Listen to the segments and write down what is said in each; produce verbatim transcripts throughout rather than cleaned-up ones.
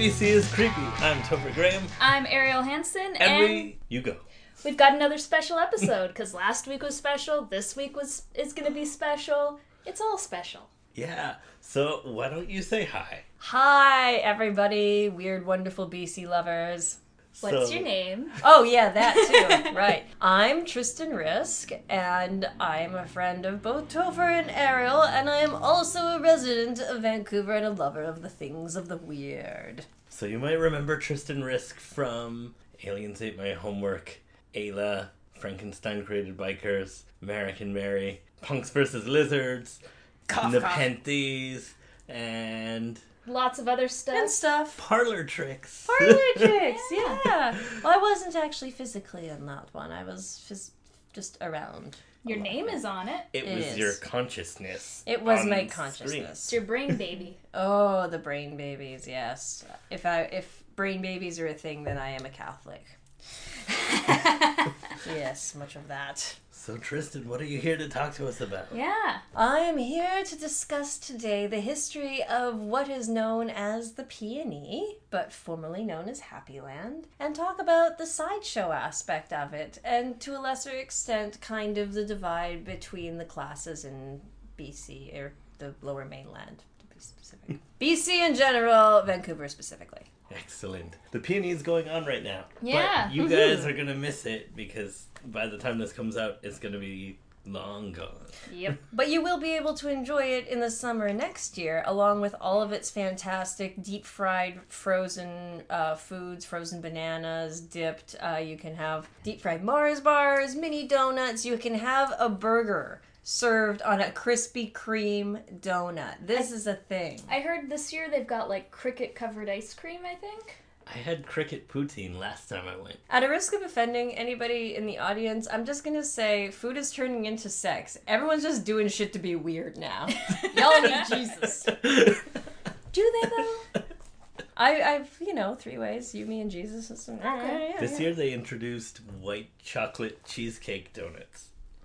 B C is Creepy. I'm Topher Graham. I'm Ariel Hansen. And, and we... You go. We've got another special episode, because last week was special, this week was is going to be special. It's all special. Yeah. So, why don't you say hi? Hi, everybody. Weird, wonderful B C lovers. What's so... your name? Oh, yeah, that too. Right. I'm Tristan Risk, and I'm a friend of both Topher and Ariel, and I am also a resident of Vancouver and a lover of the things of the weird. So you might remember Tristan Risk from Aliens Ate My Homework, Ayla, Frankenstein Created Bikers, American Mary, Punks versus Lizards, Cough, Nepenthes, and... Lots of other stuff. And stuff. Parlor Tricks. Parlor Tricks, yeah. yeah. Well, I wasn't actually physically in that one. I was phys- just around. Your name is on it. It, it was is. your consciousness. It was my screen. consciousness. It's your brain baby. Oh, the brain babies, yes. If I if brain babies are a thing, then I am a Catholic. Yes, much of that. So, Tristan, what are you here to talk to us about? Yeah. I am here to discuss today the history of what is known as the Peony, but formerly known as Happy Land, and talk about the sideshow aspect of it, and to a lesser extent, kind of the divide between the classes in B C, or the Lower Mainland, to be specific. B C in general, Vancouver specifically. Excellent. The Peony is going on right now. Yeah. But you guys are going to miss it because by the time this comes out, it's going to be long gone. Yep. But you will be able to enjoy it in the summer next year, along with all of its fantastic deep-fried frozen uh, foods, frozen bananas, dipped. Uh, you can have deep-fried Mars bars, mini donuts. You can have a burger served on a Krispy Kreme donut. This I, is a thing. I heard this year they've got, like, cricket-covered ice cream, I think. I had cricket poutine last time I went. At a risk of offending anybody in the audience, I'm just gonna say food is turning into sex. Everyone's just doing shit to be weird now. Y'all need Jesus. Do they, though? I, I've, you know, three ways. You, me, and Jesus. And some... okay. yeah, this yeah. year they introduced white chocolate cheesecake donuts.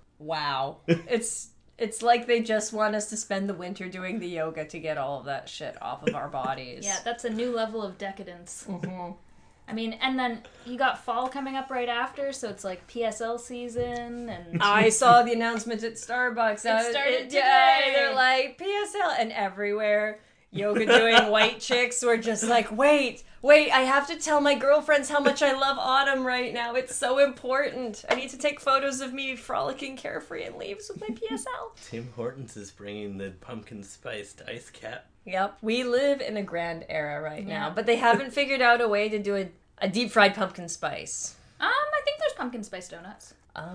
Wow. It's it's like they just want us to spend the winter doing the yoga to get all of that shit off of our bodies. Yeah, that's a new level of decadence. Mm-hmm. I mean, and then you got fall coming up right after, so it's like P S L season, and... I saw the announcement at Starbucks. It I, started it, today! Yeah, they're like, P S L, and everywhere... Yoga doing white chicks were just like, wait, wait, I have to tell my girlfriends how much I love autumn right now. It's so important. I need to take photos of me frolicking carefree in leaves with my P S L. Tim Hortons is bringing the pumpkin spiced ice cap. Yep, we live in a grand era right yeah. now, but they haven't figured out a way to do a, a deep fried pumpkin spice. Um, I think there's pumpkin spice donuts.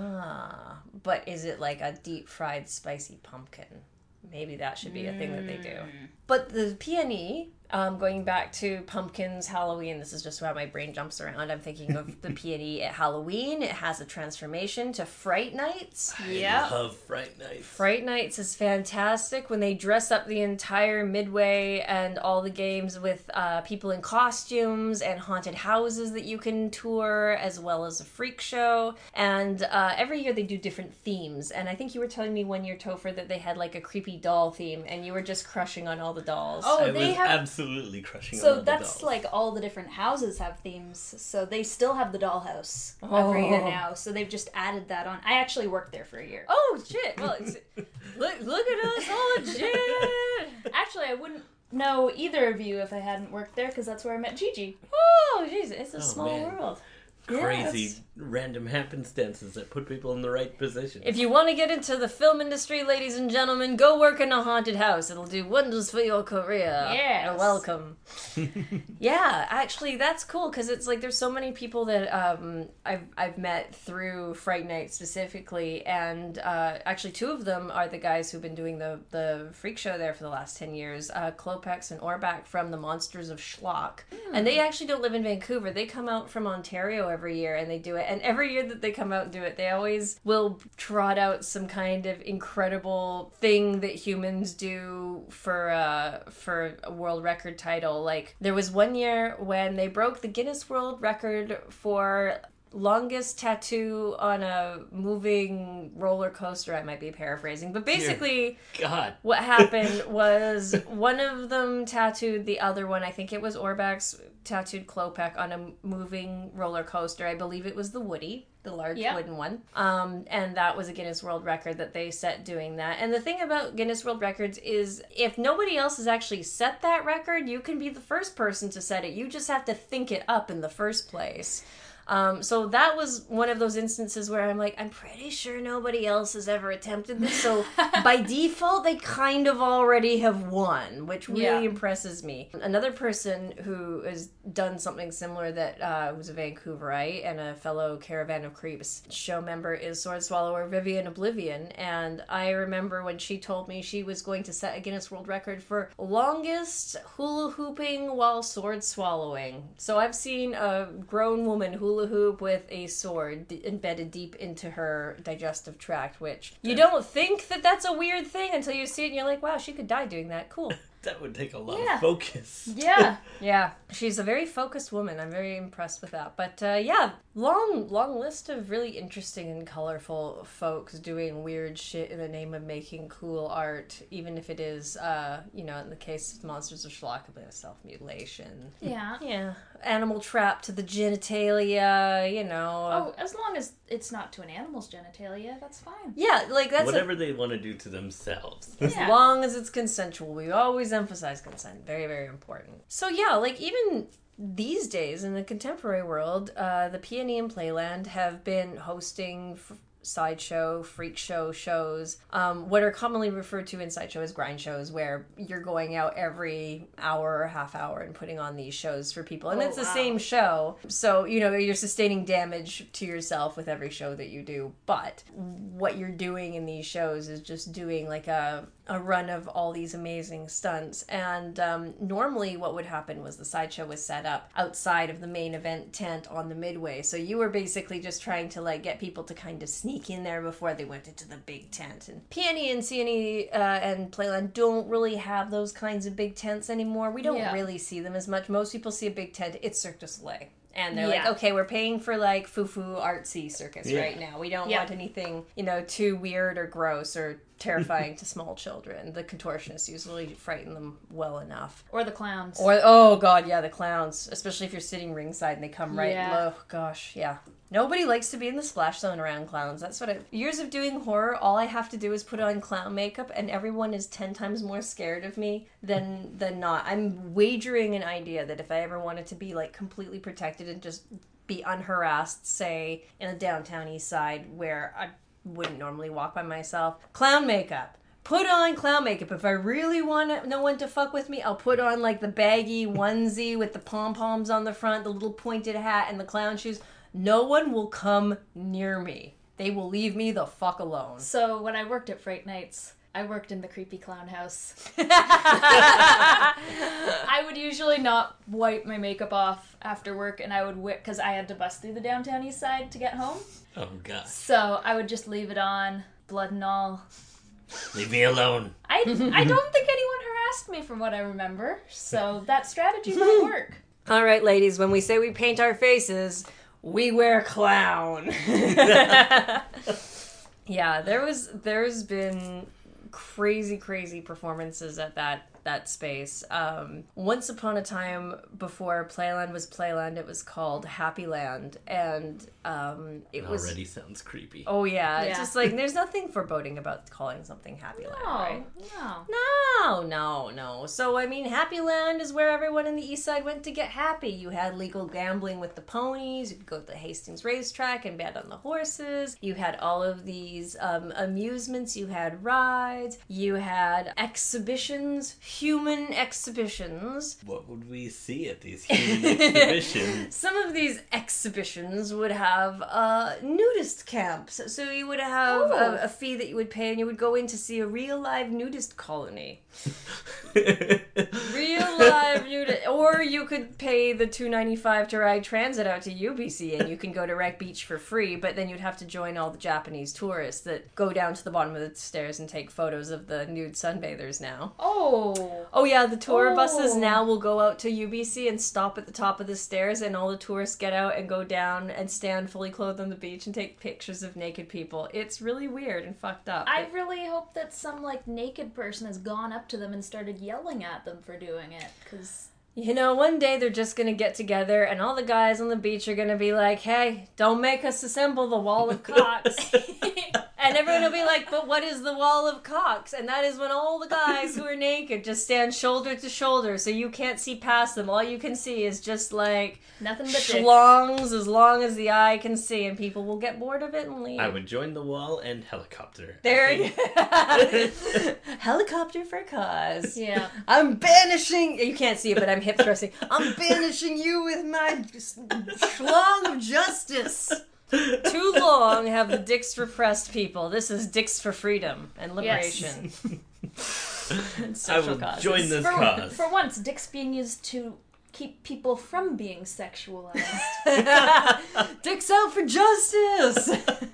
Ah, but is it like a deep fried spicy pumpkin? Maybe that should be a thing that they do. But the peony, um, going back to pumpkins, Halloween, this is just how my brain jumps around. I'm thinking of the peony at Halloween. It has a transformation to Fright Nights. Yeah. I love Fright Nights. Fright Nights is fantastic when they dress up the entire Midway and all the games with uh, people in costumes and haunted houses that you can tour, as well as a freak show. And uh, every year they do different themes. And I think you were telling me one year, Topher, that they had like a creepy doll theme, and you were just crushing on all the dolls. Oh, I they was have absolutely crushing on so all the that's dolls. like all the different houses have themes, so they still have the dollhouse Oh. every year now, so they've just added that on. I actually worked there for a year. Oh, shit. Well, it's, look, look at us, all legit. Actually, I wouldn't know either of you if I hadn't worked there, because that's where I met Gigi. Oh, jeez, it's a Oh, small man. world. Crazy Yes. random happenstances that put people in the right position. If you want to get into the film industry, ladies and gentlemen, go work in a haunted house. It'll do wonders for your career. Yes. You're welcome. Yeah, actually, that's cool, because it's like there's so many people that um, I've I've met through Fright Night specifically, and uh, actually two of them are the guys who've been doing the, the freak show there for the last ten years, uh, Klopex and Orbach from the Monsters of Schlock. Mm. And they actually don't live in Vancouver. They come out from Ontario every year, and they do it. And every year that they come out and do it, they always will trot out some kind of incredible thing that humans do for uh, for a world record title. Like, there was one year when they broke the Guinness World Record for longest tattoo on a moving roller coaster. I might be paraphrasing, but basically God. what happened was one of them tattooed the other one. I think it was Orbak's tattooed Klopek on a moving roller coaster. I believe it was the Woody, the large Yep. wooden one. Um, and that was a Guinness World Record that they set doing that. And the thing about Guinness World Records is if nobody else has actually set that record, you can be the first person to set it. You just have to think it up in the first place. Um, so that was one of those instances where I'm like, I'm pretty sure nobody else has ever attempted this. So by default, they kind of already have won, which really Yeah. impresses me. Another person who has done something similar that uh, was a Vancouverite and a fellow Caravan of Creeps show member is Sword Swallower Vivian Oblivion. And I remember when she told me she was going to set a Guinness World Record for longest hula hooping while sword swallowing. So I've seen a grown woman hula hoop with a sword d- embedded deep into her digestive tract, which you don't think that that's a weird thing until you see it and you're like, wow, she could die doing that. Cool. That would take a lot Yeah. of focus. Yeah. Yeah, she's a very focused woman. I'm very impressed with that. But uh, yeah, long, long list of really interesting and colorful folks doing weird shit in the name of making cool art, even if it is, uh, you know, in the case of Monsters of Schlockabin, self-mutilation. Yeah. Yeah, animal trap to the genitalia, you know. uh, Oh, as long as it's not to an animal's genitalia, that's fine. Yeah, like that's a- Whatever they want to do to themselves. as Yeah. long as it's consensual. We always emphasize consent. Very, very important. So yeah, like even these days in the contemporary world, uh, the Peony and Playland have been hosting f- sideshow, freak show shows, um, what are commonly referred to in sideshow as grind shows, where you're going out every hour or half hour and putting on these shows for people. And Oh, it's the wow. same show. So, you know, you're sustaining damage to yourself with every show that you do. But what you're doing in these shows is just doing like a a run of all these amazing stunts. And um, normally what would happen was the sideshow was set up outside of the main event tent on the midway. So you were basically just trying to like get people to kind of sneak in there before they went into the big tent. And Peony and C N E uh, and Playland don't really have those kinds of big tents anymore. We don't Yeah. really see them as much. Most people see a big tent, it's Cirque du Soleil. And they're Yeah. like, okay, we're paying for like foo-foo artsy circus Yeah. right now. We don't Yep. want anything, you know, too weird or gross or terrifying to small children. The contortionists usually frighten them well enough. Or the clowns. Or, oh god, yeah, the clowns. Especially if you're sitting ringside and they come right Yeah. low. Gosh, yeah. Nobody likes to be in the splash zone around clowns. That's what I... Years of doing horror, all I have to do is put on clown makeup and everyone is ten times more scared of me than than not. I'm wagering an idea that if I ever wanted to be, like, completely protected and just be unharassed, say, in a downtown east side where I wouldn't normally walk by myself, clown makeup. Put on clown makeup. If I really want no one to fuck with me, I'll put on, like, the baggy onesie with the pom-poms on the front, the little pointed hat, and the clown shoes. No one will come near me. They will leave me the fuck alone. So when I worked at Fright Nights, I worked in the creepy clown house. I would usually not wipe my makeup off after work, and I would whip because I had to bus through the downtown east side to get home. Oh, God. So I would just leave it on, blood and all. Leave me alone. I, I don't think anyone harassed me from what I remember, so that strategy might work. All right, ladies, when we say we paint our faces, we wear clown. Yeah, there was there's been crazy crazy performances at that that space. Um, once upon a time, before Playland was Playland, it was called Happy Land, and um, it It was already sounds creepy. oh yeah, it's Yeah. just like there's nothing foreboding about calling something Happy Land, No, right? no. No, no, no. So, I mean, Happy Land is where everyone in the East Side went to get happy. You had legal gambling with the ponies. You could go to the Hastings racetrack and bet on the horses. You had all of these um, amusements. You had rides. You had exhibitions, human exhibitions. What would we see at these human exhibitions? Some of these exhibitions would have uh, nudist camps. So you would have Oh. a, a fee that you would pay and you would go in to see a real live nudist colony. Real live nudity. Or you could pay the two ninety-five to ride transit out to U B C and you can go to Wreck Beach for free, but then you'd have to join all the Japanese tourists that go down to the bottom of the stairs and take photos of the nude sunbathers now. Oh. Oh yeah, the tour Oh. buses now will go out to U B C and stop at the top of the stairs, and all the tourists get out and go down and stand fully clothed on the beach and take pictures of naked people. It's really weird and fucked up. I It- really hope that some, like, naked person has gone up to them and started yelling at them for doing it, because... You know, one day they're just gonna get together and all the guys on the beach are gonna be like, hey, don't make us assemble the wall of cocks. And everyone will be like, but what is the wall of cocks? And that is when all the guys who are naked just stand shoulder to shoulder so you can't see past them. All you can see is just like Nothing but dick. schlongs as long as the eye can see, and people will get bored of it and leave. I would join the wall and helicopter. There you go. Helicopter for cause. Yeah. I'm banishing. You can't see it, but I'm hip thrusting. I'm banishing you with my schlong of justice. Too long have the dicks repressed people. This is dicks for freedom and liberation. And I social will causes. join this For, cause. for once, dick's being used to keep people from being sexualized. Dicks out for justice.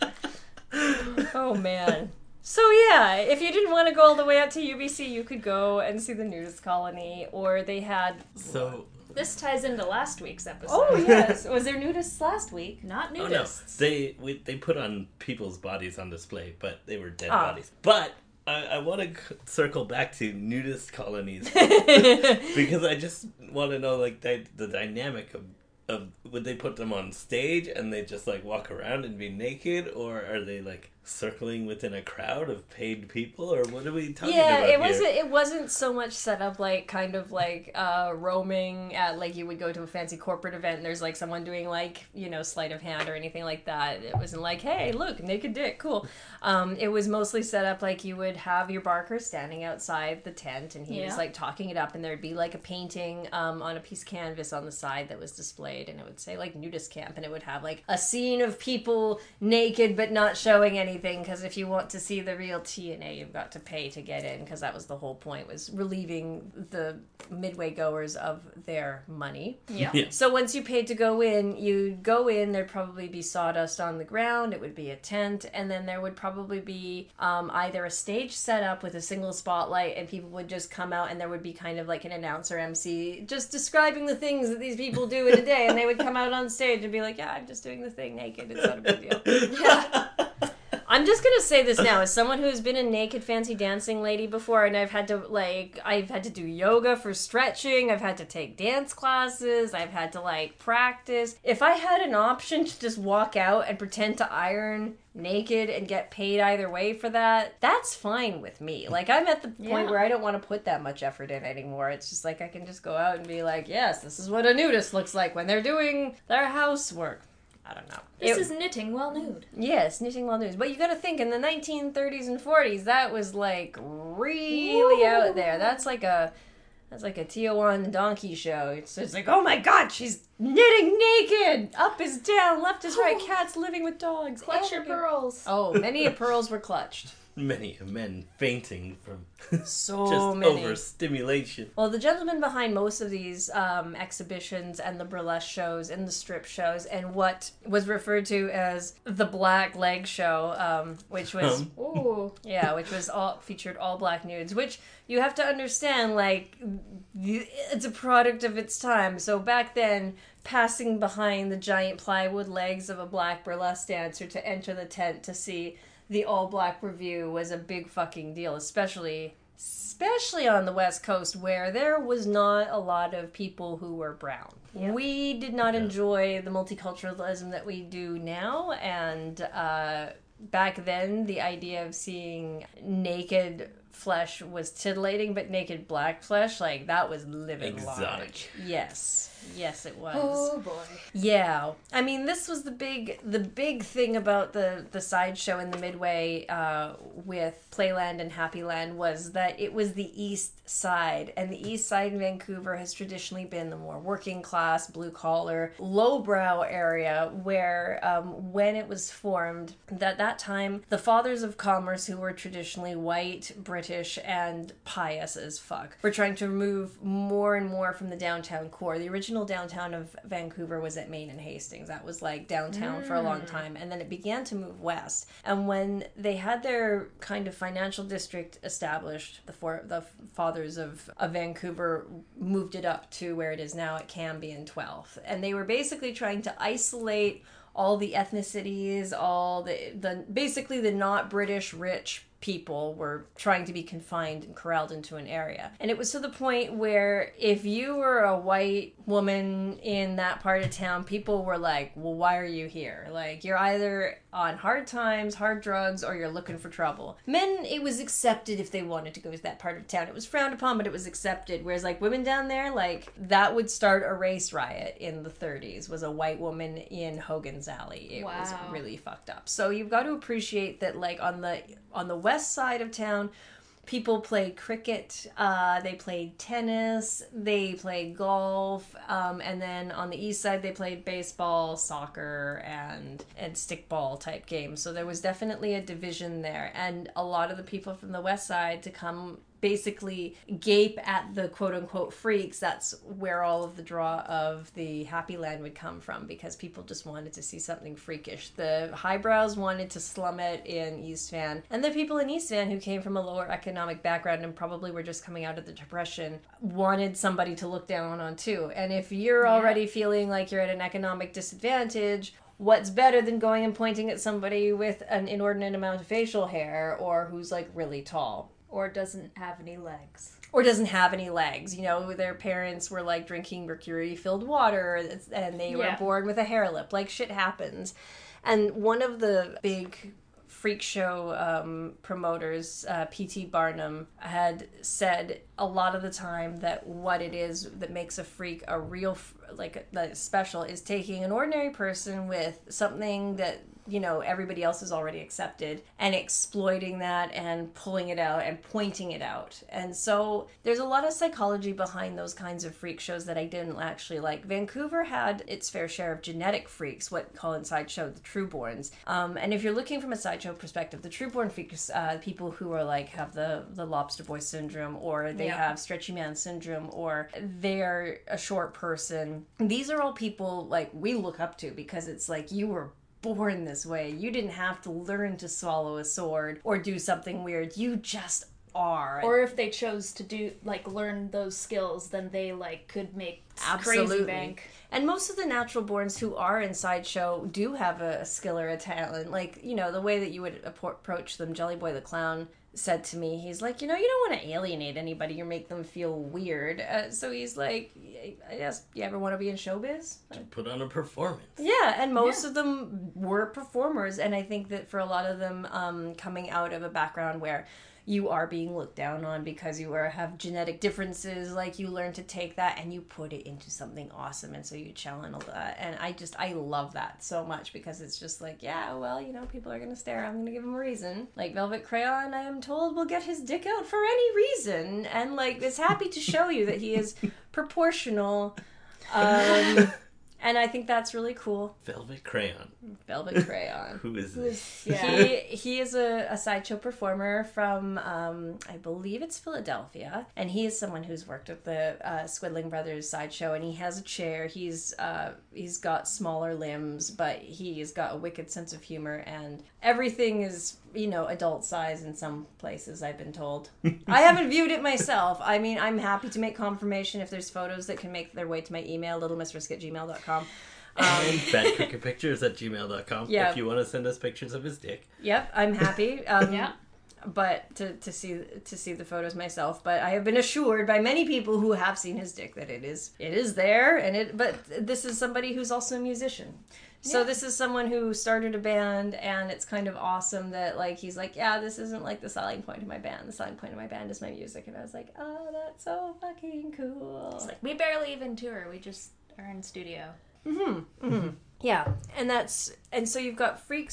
Oh man. So yeah, if you didn't want to go all the way out to U B C, you could go and see the nudist colony, or they had. So, This ties into last week's episode. Oh yes, was there nudists last week? Not oh no, nudists. they we, they put on people's bodies on display, but they were dead Ah. bodies. But I, I want to c- circle back to nudist colonies because I just want to know like the, the dynamic of. Of, would they put them on stage and they just like walk around and be naked, or are they like circling within a crowd of paid people, or what are we talking Yeah, about it here? wasn't. It wasn't so much set up like kind of like uh, roaming at like you would go to a fancy corporate event and there's like someone doing like you know sleight of hand or anything like that. It wasn't like, hey, look, naked dick, cool. Um, it was mostly set up like you would have your barker standing outside the tent and he Yeah. was like talking it up, and there'd be like a painting um, on a piece of canvas on the side that was displayed, and it would say like nudist camp, and it would have like a scene of people naked but not showing anything, because if you want to see the real T N A, you've got to pay to get in, because that was the whole point, was relieving the midway goers of their money. Yeah. Yeah. So once you paid to go in, you'd go in, there'd probably be sawdust on the ground, it would be a tent, and then there would probably be um, either a stage set up with a single spotlight, and people would just come out, and there would be kind of like an announcer M C just describing the things that these people do in a day, and they would come out on stage and be like, yeah, I'm just doing the thing naked, it's not a big deal. Yeah. I'm just gonna say this now, as someone who's been a naked fancy dancing lady before, and I've had to like I've had to do yoga for stretching, I've had to take dance classes, I've had to like practice. If I had an option to just walk out and pretend to iron naked and get paid either way for that, that's fine with me. Like, I'm at the point Yeah. where I don't want to put that much effort in anymore. It's just like I can just go out and be like, yes, this is what a nudist looks like when they're doing their housework. I don't know. This It- is knitting while nude. Yes, knitting while nude. But you gotta think, in the nineteen thirties and forties, that was like really out there. That's like a that's like a Tijuana donkey show. It's just like, oh my god, she's knitting naked! Up is down, left is right, cats living with dogs. Clutch your everything. pearls. Oh, many a pearls were clutched. Many men fainting from So just many. overstimulation. Well, the gentleman behind most of these um, exhibitions and the burlesque shows and the strip shows and what was referred to as the Black Leg Show, um, which was Um. Ooh. yeah, which was all featured all black nudes, which you have to understand, like, it's a product of its time. So back then, passing behind the giant plywood legs of a black burlesque dancer to enter the tent to see the all black review was a big fucking deal, especially especially on the West Coast, where there was not a lot of people who were brown. Yeah. We did not Yeah. enjoy the multiculturalism that we do now, and uh, back then the idea of seeing naked flesh was titillating, but naked black flesh, like, that was living Exotic. large. Yes. Yes, it was. Oh boy. Yeah, I mean, this was the big the big thing about the the sideshow in the Midway uh, with Playland and Happyland was that it was the East Side, and the East Side in Vancouver has traditionally been the more working class, blue collar, lowbrow area where um, when it was formed, at that time, the fathers of commerce, who were traditionally white, British, British and pious as fuck. We're trying to move more and more from the downtown core. The original downtown of Vancouver was at Main and Hastings. That was like downtown mm. for a long time. And then it began to move west. And when they had their kind of financial district established, the for, the fathers of, of Vancouver moved it up to where it is now at Cambie and twelfth. And they were basically trying to isolate all the ethnicities, all the, the basically the not British rich people were trying to be confined and corralled into an area. And it was to the point where if you were a white woman in that part of town, people were like, well, why are you here? Like, you're either on hard times, hard drugs, or you're looking for trouble. Men, it was accepted if they wanted to go to that part of town. It was frowned upon, but it was accepted. Whereas, like, women down there, like, that would start a race riot in the thirties, was a white woman in Hogan's Alley. It wow. was really fucked up. So you've got to appreciate that, like, on the on the west side of town, people played cricket, uh, they played tennis, they played golf, um, and then on the east side they played baseball, soccer, and and stickball type games. So there was definitely a division there, and a lot of the people from the west side to come basically gape at the quote-unquote freaks. That's where all of the draw of the Happy Land would come from, because people just wanted to see something freakish. The highbrows wanted to slum it in East Van, and the people in East Van who came from a lower economic background and probably were just coming out of the Depression wanted somebody to look down on too. And if you're yeah. already feeling like you're at an economic disadvantage, what's better than going and pointing at somebody with an inordinate amount of facial hair, or who's like really tall? Or doesn't have any legs. Or doesn't have any legs. You know, their parents were like drinking mercury-filled water and they yeah. were born with a hair lip. Like, shit happens. And one of the big freak show um, promoters, uh, P T Barnum, had said a lot of the time that what it is that makes a freak a real, like, that special is taking an ordinary person with something that, you know, everybody else has already accepted, and exploiting that and pulling it out and pointing it out. And so there's a lot of psychology behind those kinds of freak shows that I didn't actually like. Vancouver had its fair share of genetic freaks, what Colin Sideshow, the Trueborns. Um, and if you're looking from a Sideshow perspective, the Trueborn freaks, uh, people who are like, have the, the lobster boy syndrome, or they yeah. have stretchy man syndrome, or they're a short person. These are all people like we look up to, because it's like, you were born this way. You didn't have to learn to swallow a sword or do something weird. You just are. Or if they chose to do, like, learn those skills, then they, like, could make Absolutely. Crazy bank. And most of the natural borns who are in Sideshow do have a, a skill or a talent. Like, you know, the way that you would approach them, Jelly Boy the Clown said to me, he's like, you know, you don't want to alienate anybody or make them feel weird. Uh, so he's like, I guess, you ever want to be in showbiz? To put on a performance. Yeah, and most yeah. of them were performers. And I think that for a lot of them, um, coming out of a background where you are being looked down on because you are have genetic differences, like, you learn to take that and you put it into something awesome, and so you channel that. And I just, I love that so much, because it's just like, yeah, well, you know, people are gonna stare, I'm gonna give them a reason. Like, Velvet Crayon, I am told, will get his dick out for any reason, and, like, is happy to show you that he is proportional. Um... And I think that's really cool. Velvet Crayon. Velvet Crayon. Who is this? Yeah. He he is a, a Sideshow performer from, um, I believe it's Philadelphia. And he is someone who's worked with the uh, Squidling Brothers Sideshow. And he has a chair. He's uh, he's got smaller limbs, but he's got a wicked sense of humor. And everything is, you know, adult size in some places, I've been told. I haven't viewed it myself. I mean, I'm happy to make confirmation if there's photos that can make their way to my email, littlemiss at gmail dot com. Um, and badcricketpictures at gmail dot com yeah. if you want to send us pictures of his dick. Yep, I'm happy. Um, yeah. But to, to see to see the photos myself, but I have been assured by many people who have seen his dick that it is it is there, and it. But this is somebody who's also a musician. So yeah. This is someone who started a band, and it's kind of awesome that, like, he's like, yeah, this isn't, like, the selling point of my band. The selling point of my band is my music. And I was like, oh, that's so fucking cool. It's like, we barely even tour. We just are in studio. Mm-hmm. Mm-hmm. Yeah. And that's, and so you've got freaks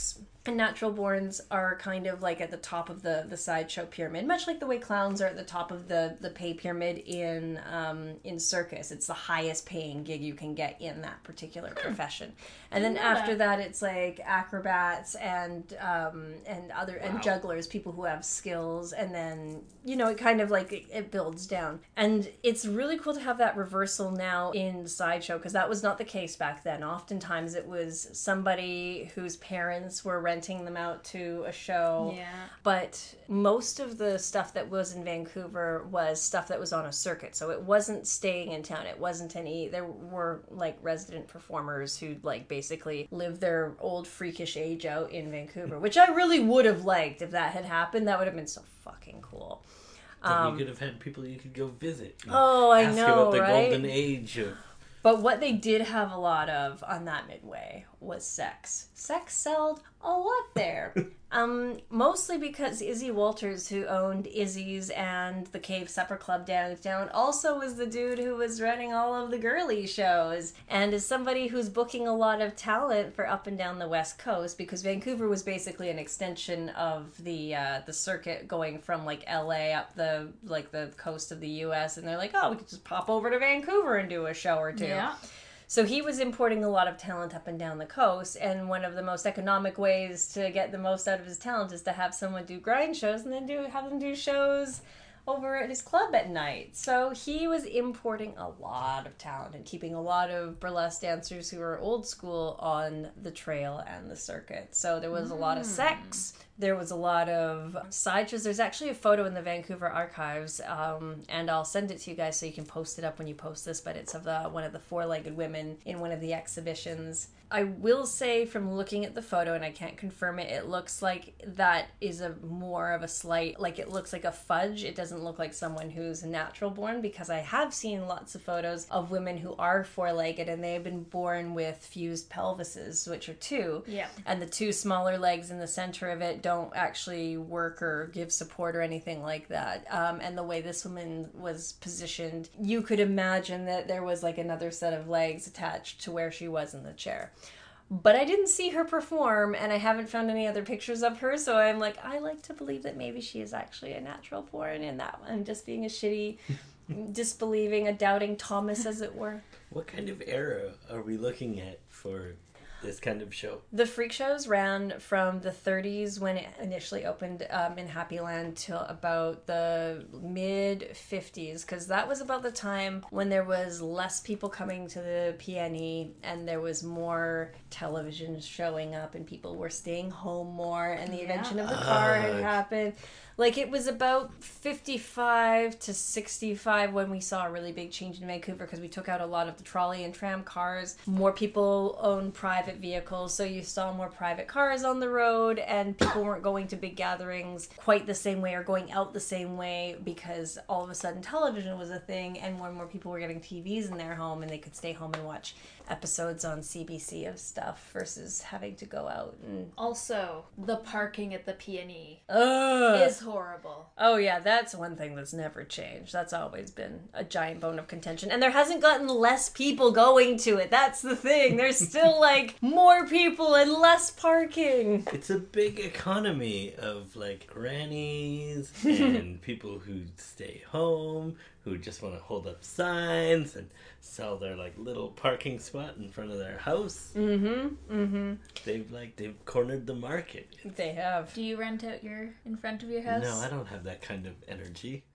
And natural borns are kind of like at the top of the, the sideshow pyramid, much like the way clowns are at the top of the, the pay pyramid in um, in circus. It's the highest paying gig you can get in that particular profession. And then after that, it's like acrobats and um, and other and Wow. jugglers, people who have skills, and then you know it kind of like it, it builds down. And it's really cool to have that reversal now in sideshow, because that was not the case back then. Oftentimes it was somebody whose parents were renting them out to a show. Yeah. But most of the stuff that was in Vancouver was stuff that was on a circuit. So it wasn't staying in town. It wasn't any, there were like resident performers who like basically lived their old freakish age out in Vancouver, which I really would have liked if that had happened. That would have been so fucking cool. Then Um, you could have had people you could go visit. and Oh, I ask know, about the right? golden age of. But what they did have a lot of on that midway was sex. Sex sold a lot there. um, mostly because Izzy Walters, who owned Izzy's and the Cave Supper Club downtown, also was the dude who was running all of the girly shows, and is somebody who's booking a lot of talent for up and down the West Coast, because Vancouver was basically an extension of the uh, the circuit going from like L A up the like the coast of the U S, and they're like, oh, we could just pop over to Vancouver and do a show or two. Yeah. So he was importing a lot of talent up and down the coast, and one of the most economic ways to get the most out of his talent is to have someone do grind shows and then do have them do shows over at his club at night. So he was importing a lot of talent and keeping a lot of burlesque dancers who were old school on the trail and the circuit. So there was a lot of sex. There was a lot of sideshows. There's actually a photo in the Vancouver archives, um, and I'll send it to you guys so you can post it up when you post this, but it's of the, one of the four-legged women in one of the exhibitions. I will say from looking at the photo, and I can't confirm it, it looks like that is a more of a slight, like it looks like a fudge. It doesn't look like someone who's natural born, because I have seen lots of photos of women who are four-legged and they have been born with fused pelvises, which are two. Yeah. And the two smaller legs in the center of it don't actually work or give support or anything like that. Um, and the way this woman was positioned, you could imagine that there was like another set of legs attached to where she was in the chair. But I didn't see her perform, and I haven't found any other pictures of her, so I'm like, I like to believe that maybe she is actually a natural born in that one, just being a shitty, disbelieving, a doubting Thomas, as it were. What kind of era are we looking at for this kind of show? The freak shows ran from the thirties when it initially opened um, in Happy Land till about the mid fifties, because that was about the time when there was less people coming to the P N E and there was more television showing up and people were staying home more, and the Yeah. invention of the car had Ugh. happened. Like, it was about fifty-five to sixty-five when we saw a really big change in Vancouver, because we took out a lot of the trolley and tram cars. More people own private vehicles, so you saw more private cars on the road, and people weren't going to big gatherings quite the same way or going out the same way, because all of a sudden television was a thing, and more and more people were getting T Vs in their home, and they could stay home and watch episodes on C B C of stuff versus having to go out and... Also, the parking at the P N E Ugh. is horrible. Oh yeah, that's one thing that's never changed. That's always been a giant bone of contention. And there hasn't gotten less people going to it. That's the thing. There's still like more people and less parking. It's a big economy of like grannies and people who stay home, who just want to hold up signs and sell their like little parking spot in front of their house. Mm-hmm. Mm-hmm. They've like they've cornered the market. They have. Do you rent out your in front of your house? No, I don't have that kind of energy.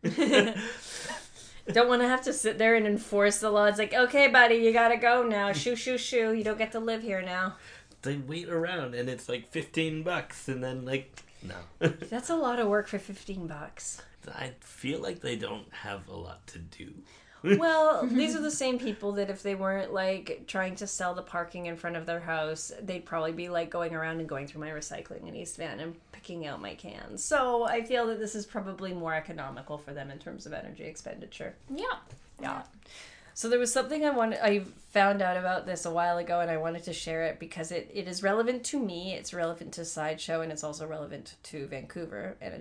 Don't want to have to sit there and enforce the law. It's like, okay, buddy, you gotta go now. Shoo, shoo, shoo. You don't get to live here now. They wait around and it's like fifteen bucks and then like no. That's a lot of work for fifteen bucks. I feel like they don't have a lot to do. Well, these are the same people that if they weren't like trying to sell the parking in front of their house, they'd probably be like going around and going through my recycling in East Van and picking out my cans. So I feel that this is probably more economical for them in terms of energy expenditure. Yeah. Yeah. So there was something I wanted, I found out about this a while ago, and I wanted to share it because it, it is relevant to me, it's relevant to Sideshow, and it's also relevant to Vancouver, and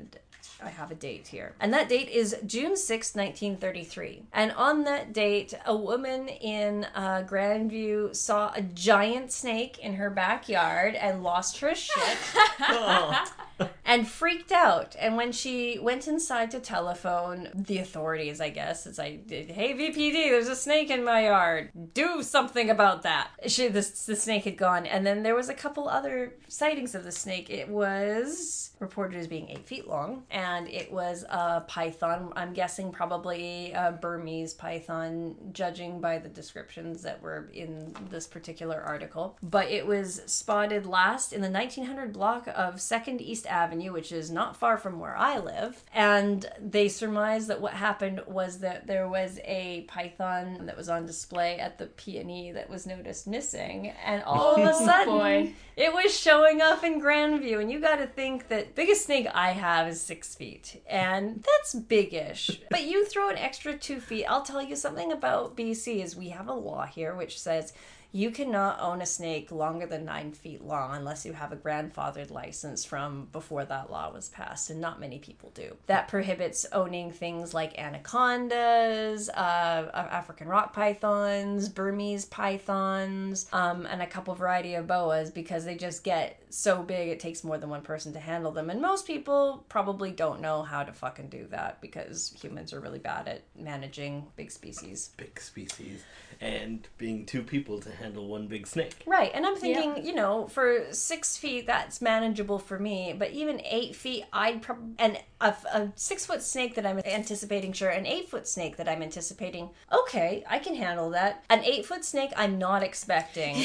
I have a date here. And that date is June sixth, nineteen thirty-three. And on that date, a woman in uh, Grandview saw a giant snake in her backyard and lost her shit. Oh. And freaked out. And when she went inside to telephone the authorities, I guess, it's like, hey, V P D, there's a snake in my yard. Do something about that. She, the, the snake had gone. And then there was a couple other sightings of the snake. It was reported as being eight feet long. And it was a python. I'm guessing probably a Burmese python, judging by the descriptions that were in this particular article. But it was spotted last in the nineteen hundred block of second East Avenue, which is not far from where I live. And they surmise that what happened was that there was a python that was on display at the P and E that was noticed missing. And all of a sudden, boy. it was showing up in Grandview. And you got to think that biggest snake I have is six feet. And that's biggish. But you throw an extra two feet. I'll tell you something about B C is we have a law here which says you cannot own a snake longer than nine feet long unless you have a grandfathered license from before that law was passed, and not many people do. That prohibits owning things like anacondas, uh, African rock pythons, Burmese pythons, um, and a couple variety of boas because they just get so big it takes more than one person to handle them. And most people probably don't know how to fucking do that because humans are really bad at managing big species. Big species. And being two people to handle one big snake. Right, and I'm thinking, Yeah. you know, for six feet, that's manageable for me. But even eight feet, I'd probably... And a, a six-foot snake that I'm anticipating, sure. An eight-foot snake that I'm anticipating, okay, I can handle that. An eight-foot snake I'm not expecting...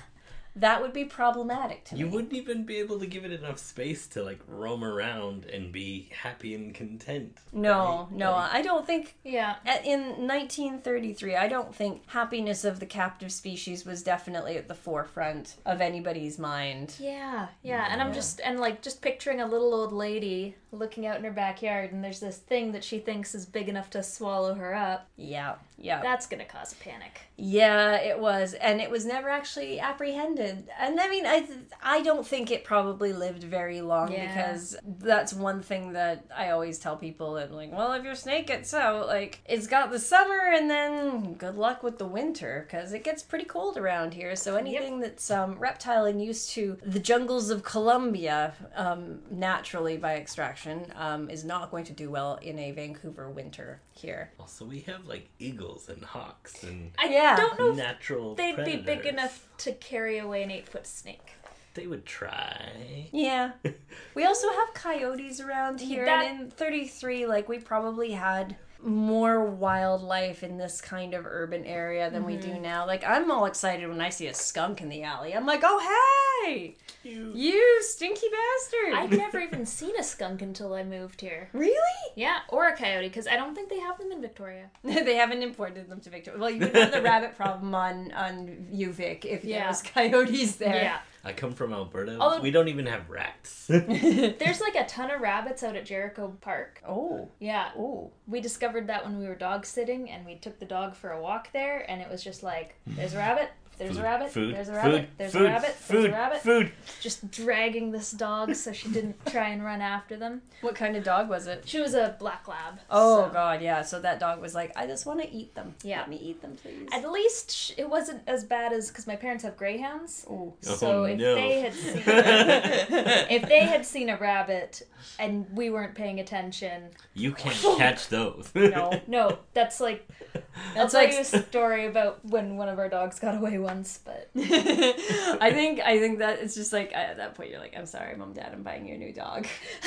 That would be problematic to You me. wouldn't even be able to give it enough space to like roam around and be happy and content. No, right? no, Like, I don't think... Yeah. At- In nineteen thirty-three, I don't think happiness of the captive species was definitely at the forefront of anybody's mind. Yeah, yeah, and I'm Yeah. just and like just picturing a little old lady looking out in her backyard, and there's this thing that she thinks is big enough to swallow her up. Yeah, yeah. That's gonna cause a panic. Yeah, it was, and it was never actually apprehended. And I mean, I I don't think it probably lived very long Yeah. because that's one thing that I always tell people. And like, well, if your snake gets out, like it's got the summer, and then good luck with the winter because it gets pretty cold around here. So anything that's um, reptile and used to the jungles of Colombia um, naturally by extraction um, is not going to do well in a Vancouver winter here. Also, we have like eagles and hawks and I Yeah. don't know if natural they'd be big predators. enough to carry away an eight-foot snake. They would try. Yeah. We also have coyotes around here. That- And in thirty-three, like, we probably had more wildlife in this kind of urban area than we do now. Like, I'm all excited when I see a skunk in the alley. I'm like, oh, hey! You. You stinky bastard! I'd never even seen a skunk until I moved here. Really? Yeah, or a coyote, because I don't think they have them in Victoria. They haven't imported them to Victoria. Well, you would have the rabbit problem on, on UVic if there Yeah. was coyotes there. Yeah. I come from Alberta. Although- we don't even have rats. There's like a ton of rabbits out at Jericho Park. Oh. Yeah. Oh. We discovered that when we were dog sitting, and we took the dog for a walk there, and it was just like, there's a rabbit, there's a rabbit, Food. there's a Food. rabbit, there's Food. a rabbit, there's Food. a rabbit. Food. Just dragging this dog so she didn't try and run after them. What kind of dog was it? She was a black lab. Oh, so- God, yeah. So that dog was like, I just want to eat them. Yeah. Let me eat them, please. At least sh- it wasn't as bad as, because my parents have greyhounds. Oh. So Oh, if no. they had seen if they had seen a rabbit and we weren't paying attention, You can't catch those. No. no, that's like That's I'll like tell you a story about when one of our dogs got away once, but I think I think that it's just like at that point you're like, I'm sorry, mom, dad, I'm buying you a new dog.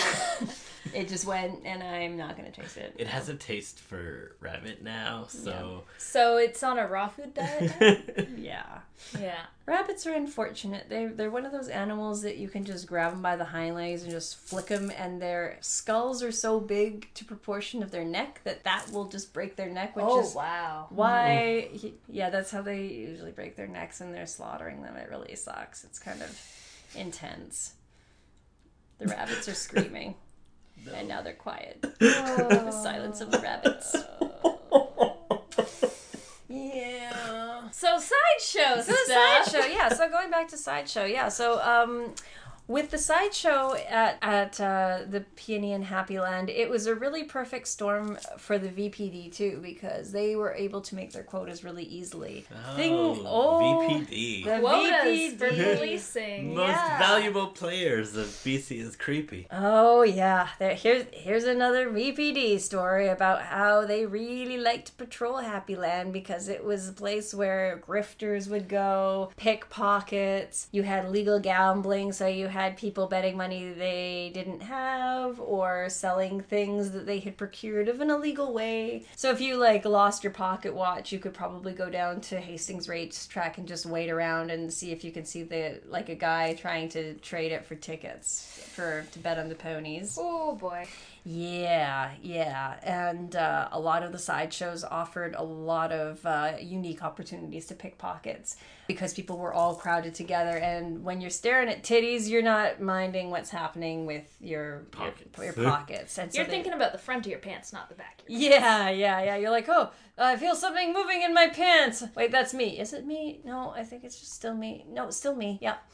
It just went, and I'm not gonna chase it. It has a taste for rabbit now, so. so it's on a raw food diet now? Yeah. Yeah. Rabbits are unfortunate. They they're one of those animals that you can just grab them by the hind legs and just flick them, and their skulls are so big to proportion of their neck that that will just break their neck, which Oh is wow. why he, yeah, that's how they usually break their necks, and they're slaughtering them. It really sucks. It's kind of intense. The rabbits are screaming, No. and now they're quiet. Oh. The silence of the rabbits. Yeah. So sideshow So stuff. sideshow, yeah. So going back to sideshow, yeah. So um, With the sideshow at at uh, the Peony and Happy Land, it was a really perfect storm for the V P D too, because they were able to make their quotas really easily. Oh, Thing, oh V P D. the Quotas V P D. for releasing. Most Yeah. valuable players of B C is creepy. Oh yeah, there, here's here's another V P D story about how they really liked to patrol Happy Land because it was a place where grifters would go, pickpockets. You had legal gambling, so you had people betting money they didn't have or selling things that they had procured of an illegal way. So if you like lost your pocket watch, you could probably go down to Hastings Racetrack and just wait around and see if you can see the like a guy trying to trade it for tickets for to bet on the ponies. Oh boy. Yeah, yeah. And uh, a lot of the sideshows offered a lot of uh, unique opportunities to pickpockets because people were all crowded together. And when you're staring at titties, you're not minding what's happening with your Pockets. your, your pockets. And so You're they- thinking about the front of your pants, not the back of your Yeah, yeah, yeah. You're like, oh, I feel something moving in my pants. Wait, that's me. Is it me? No, I think it's just still me. No, it's still me. Yeah.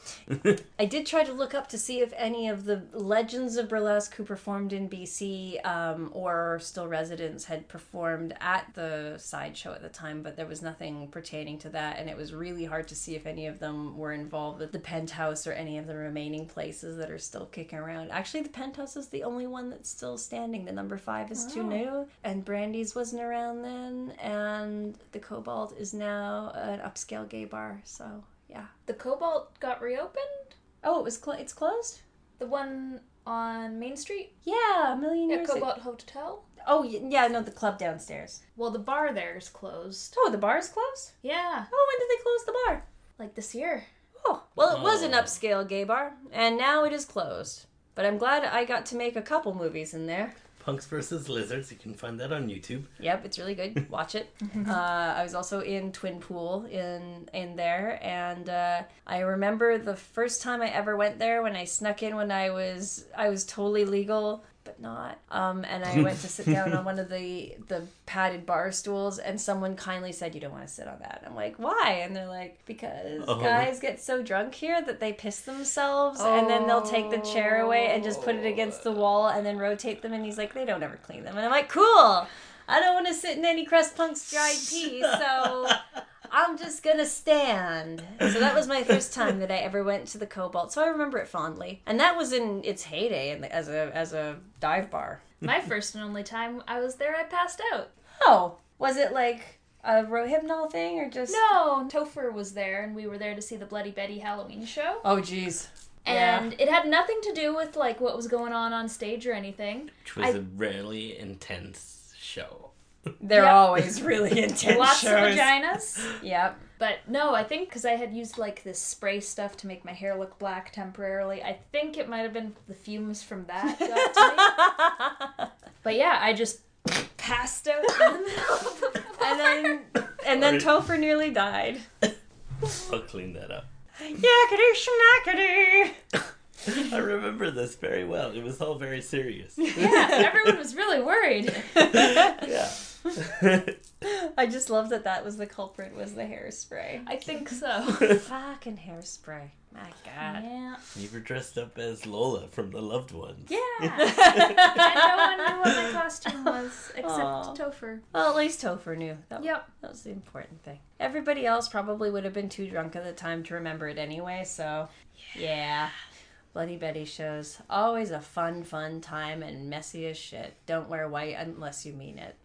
I did try to look up to see if any of the legends of burlesque who performed in B C um, or still residents had performed at the sideshow at the time, but there was nothing pertaining to that, and it was really hard to see if any of them were involved with the Penthouse or any of the remaining places that are still kicking around. Actually, the Penthouse is the only one that's still standing. The number five is too Oh. new, and Brandy's wasn't around then, and the Cobalt is now an upscale gay bar, so yeah. The Cobalt got reopened? Oh, it was cl- it's closed? The one on Main Street? Yeah, a million Yeah, years ago. Cobalt Hotel? Oh, y- yeah, no, the club downstairs. Well, the bar there is closed. Oh, the bar's closed? Yeah, Oh, when did they close the bar? like this year. Oh, well, it was an Oh. upscale gay bar, and now it is closed. But I'm glad I got to make a couple movies in there. Punks versus Lizards. You can find that on YouTube. Yep, it's really good. Watch it. uh, I was also in Twin Pool in in there, and uh, I remember the first time I ever went there when I snuck in when I was I was totally legal, but not. Um, and I went to sit down on one of the the padded bar stools, and someone kindly said, "You don't want to sit on that." I'm like, "Why?" And they're like, "Because Oh. guys get so drunk here that they piss themselves, and then they'll take the chair away and just put it against the wall and then rotate them." And he's like, "They don't ever clean them." And I'm like, "Cool. I don't want to sit in any Crest Punk's dried pee, so I'm just gonna stand." So that was my first time that I ever went to the Cobalt, so I remember it fondly. And that was in its heyday in the, as a as a dive bar. My first and only time I was there, I passed out. Oh, was it like a Rohypnol thing or just? No, Topher was there, and we were there to see the Bloody Betty Halloween show. Oh, jeez. And it had nothing to do with like what was going on on stage or anything. Which was I- a really intense show. They're Yep. always really intense Lots shows. of vaginas. Yep. But no, I think because I had used like this spray stuff to make my hair look black temporarily, I think it might have been the fumes from that got to me. But yeah, I just passed out in the middle of the And then and then Sorry. Topher nearly died. I'll clean that up. Yakety schnackety. I remember this very well. It was all very serious. Yeah, everyone was really worried. Yeah. I just love that that was the culprit, was the hairspray. I think so. Fucking hairspray. My God. Yeah. You were dressed up as Lola from The Loved Ones. Yeah. And no one knew what my costume was except Aw. Topher. Well, at least Topher knew. That, Yep. that was the important thing. Everybody else probably would have been too drunk at the time to remember it anyway, so yeah. Bloody Betty shows. Always a fun, fun time and messy as shit. Don't wear white unless you mean it.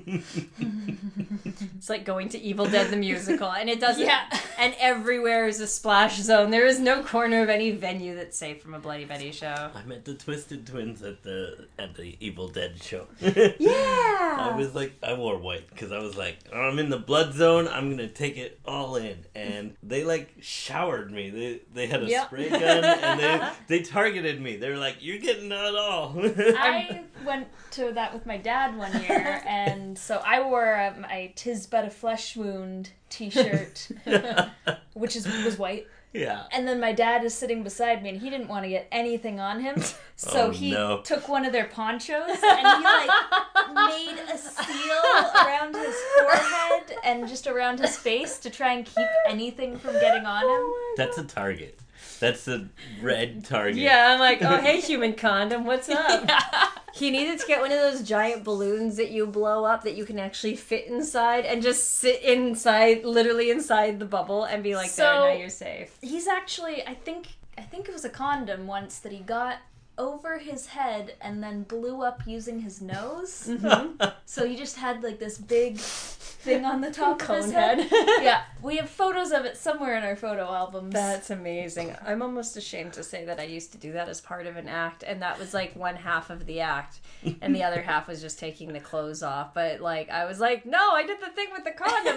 It's like going to Evil Dead the musical, and it doesn't. Yeah. And everywhere is a splash zone. There is no corner of any venue that's safe from a Bloody Betty show. I met the Twisted Twins at the at the Evil Dead show. Yeah. I was like, I wore white because I was like, oh, I'm in the blood zone. I'm gonna take it all in, and they like showered me. They they had a Yep. spray gun, and they they targeted me. They were like, you're getting it all. I went to that with my dad one year, and so I wore uh, my "'Tis But a Flesh Wound" T-shirt, which is was white. Yeah. And then my dad is sitting beside me, and he didn't want to get anything on him, so Oh, he no. took one of their ponchos and he like made a seal around his forehead and just around his face to try and keep anything from getting on him. That's a target. That's the red target. Yeah, I'm like, oh, hey, human condom, what's up? He needed to get one of those giant balloons that you blow up that you can actually fit inside and just sit inside, literally inside the bubble and be like, So- there, now you're safe. He's actually, I think, I think it was a condom once that he got over his head and then blew up using his nose. Mm-hmm. So he just had like this big thing on the top of his Cone head. head. Yeah, we have photos of it somewhere in our photo albums. That's amazing. I'm almost ashamed to say that I used to do that as part of an act, and that was like one half of the act, and the other half was just taking the clothes off. But like, I was like, no, I did the thing with the condom. It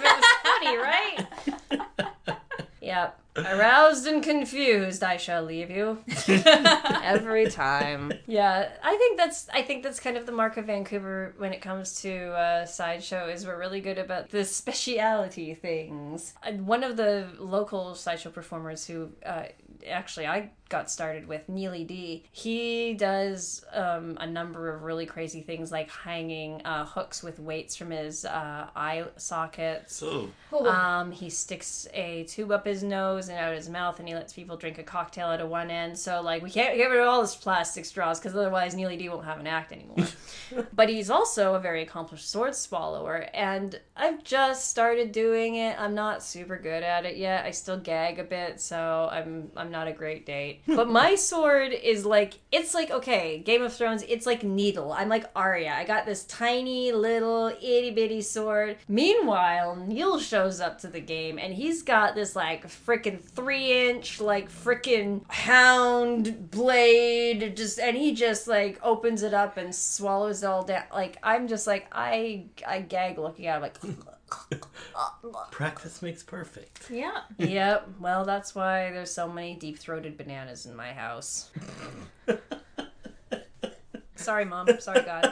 was funny, right? Yep. Aroused and confused, I shall leave you. Every time. Yeah, I think that's I think that's kind of the mark of Vancouver when it comes to uh, sideshow, is we're really good about the speciality things. And one of the local sideshow performers who uh, actually I got started with, Neely D, he does um, a number of really crazy things, like hanging uh, hooks with weights from his uh, eye sockets. Oh. Oh. Um, he sticks a tube up his nose and out his mouth, and he lets people drink a cocktail out of one end. So, like, we can't get rid of all his plastic straws, because otherwise Neely D won't have an act anymore. But he's also a very accomplished sword swallower, and I've just started doing it. I'm not super good at it yet. I still gag a bit, so I'm I'm not a great date. But my sword is like, it's like, okay, Game of Thrones, it's like Needle. I'm like Arya. I got this tiny little itty bitty sword. Meanwhile, Neil shows up to the game and he's got this like freaking three inch like freaking hound blade, just, and he just like opens it up and swallows it all down. Like, I'm just like, I I gag looking at it, like Practice makes perfect. Yeah. Yep. Well, that's why there's so many deep-throated bananas in my house. Sorry, Mom. Sorry, God.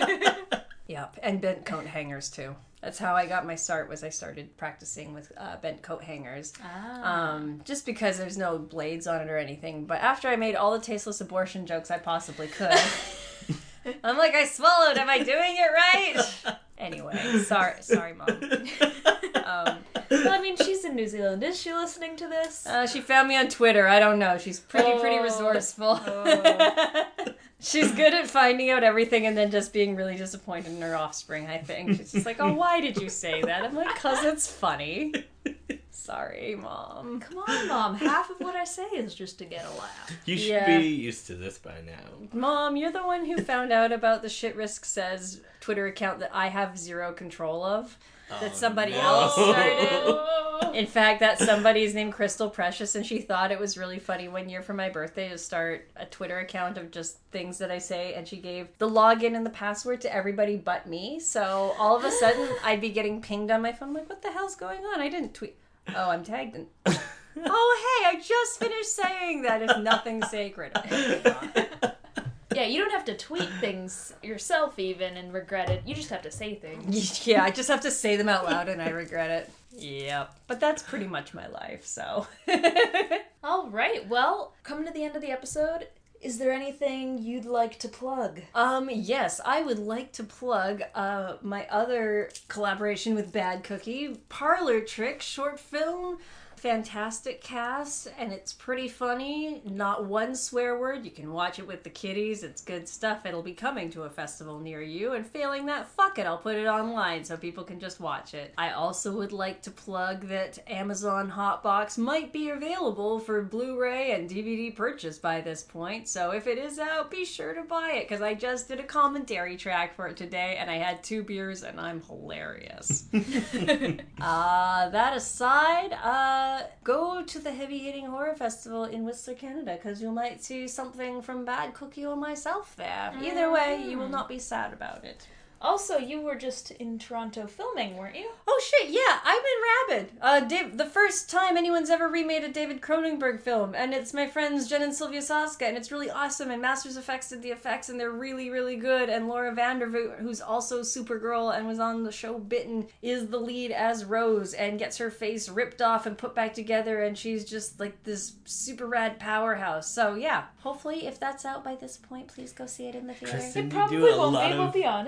Yep. And bent coat hangers, too. That's how I got my start, was I started practicing with uh, bent coat hangers. Ah. Um, just because there's no blades on it or anything. But after I made all the tasteless abortion jokes I possibly could, I'm like, I swallowed. Am I doing it right? Anyway, sorry, sorry, Mom. Um, Well, I mean, she's in New Zealand. Is she listening to this? uh, she found me on Twitter. I don't know. She's pretty, pretty Oh. resourceful. Oh. She's good at finding out everything and then just being really disappointed in her offspring, I think. She's just like, oh, why did you say that? I'm like, because it's funny. Sorry, Mom. Come on, Mom. Half of what I say is just to get a laugh. You should Yeah. be used to this by now. Mom, you're the one who found out about the Shit Risk Says Twitter account that I have zero control of. That Oh, somebody no. else started. In fact, that somebody's named Crystal Precious, and she thought it was really funny one year for my birthday to start a Twitter account of just things that I say, and she gave the login and the password to everybody but me. So all of a sudden, I'd be getting pinged on my phone, like, what the hell's going on? I didn't tweet. Oh, I'm tagged in. Oh, hey, I just finished saying that is nothing sacred. Okay. Yeah, you don't have to tweet things yourself even and regret it. You just have to say things. Yeah, I just have to say them out loud and I regret it. Yep. But that's pretty much my life, so. All right. Well, coming to the end of the episode, is there anything you'd like to plug? Um, yes, I would like to plug uh, my other collaboration with Bad Cookie, Parlor Trick short film. Fantastic cast, and it's pretty funny. Not one swear word. You can watch it with the kiddies. It's good stuff. It'll be coming to a festival near you, and failing that, fuck it, I'll put it online so people can just watch it. I also would like to plug that Amazon Hotbox might be available for Blu-ray and D V D purchase by this point, so if it is out, be sure to buy it, because I just did a commentary track for it today, and I had two beers, and I'm hilarious. uh, that aside, uh, go to the Heavy Hitting Horror Festival in Whistler, Canada, because you might see something from Bad Cookie or myself there. Either way, you will not be sad about it. Also, you were just in Toronto filming, weren't you? Oh shit, yeah, I'm in Rabid. Uh, Dave, the first time anyone's ever remade a David Cronenberg film, and it's my friends Jen and Sylvia Saska, and it's really awesome, and Masters Effects did the effects, and they're really, really good, and Laura Vandervoort, who's also Supergirl and was on the show Bitten, is the lead as Rose, and gets her face ripped off and put back together, and she's just like this super rad powerhouse. So yeah, hopefully if that's out by this point, please go see it in the theater. Kristen, It you probably do a won't lot be, we'll of- be honest.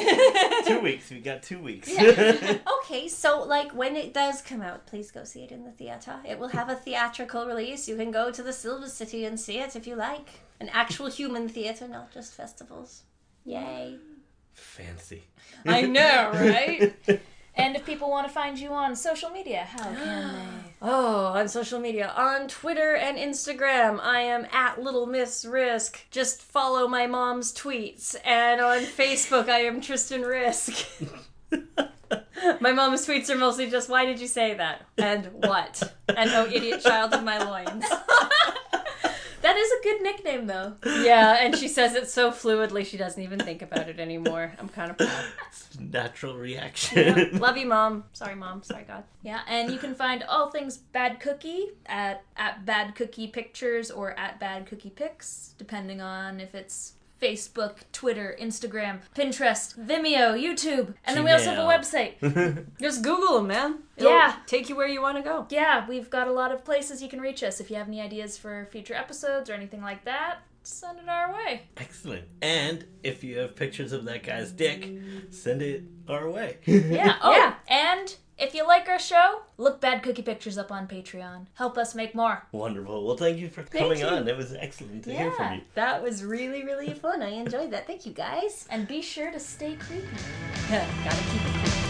Two weeks. We got two weeks. Okay, so like when it does come out, please go see it in the theater. It will have a theatrical release. You can go to the Silver City and see it if you like. An actual human theater, not just festivals. Yay. Fancy. I know, right? And if people want to find you on social media, how can they? Oh, on social media. On Twitter and Instagram, I am at Little Miss Risk. Just follow my mom's tweets. And on Facebook, I am Tristan Risk. My mom's tweets are mostly just, why did you say that? And what? And oh, idiot child of my loins. That is a good nickname, though. Yeah, and she says it so fluidly she doesn't even think about it anymore. I'm kind of proud. Natural reaction. Yeah. Love you, Mom. Sorry, Mom. Sorry, God. Yeah, and you can find all things Bad Cookie at, at Bad Cookie Pictures or at Bad Cookie Pics, depending on if it's Facebook, Twitter, Instagram, Pinterest, Vimeo, YouTube, and then we also have a website. Just Google them, man. It'll Yeah. take you where you want to go. Yeah, we've got a lot of places you can reach us. If you have any ideas for future episodes or anything like that, send it our way. Excellent. And if you have pictures of that guy's dick, send it our way. Yeah. Oh, Yeah. and if you like our show, look Bad Cookie Pictures up on Patreon. Help us make more. Wonderful. Well, thank you for coming you. on. It was excellent to hear from you. That was really, really fun. I enjoyed that. Thank you, guys. And be sure to stay creepy. Gotta keep it creepy.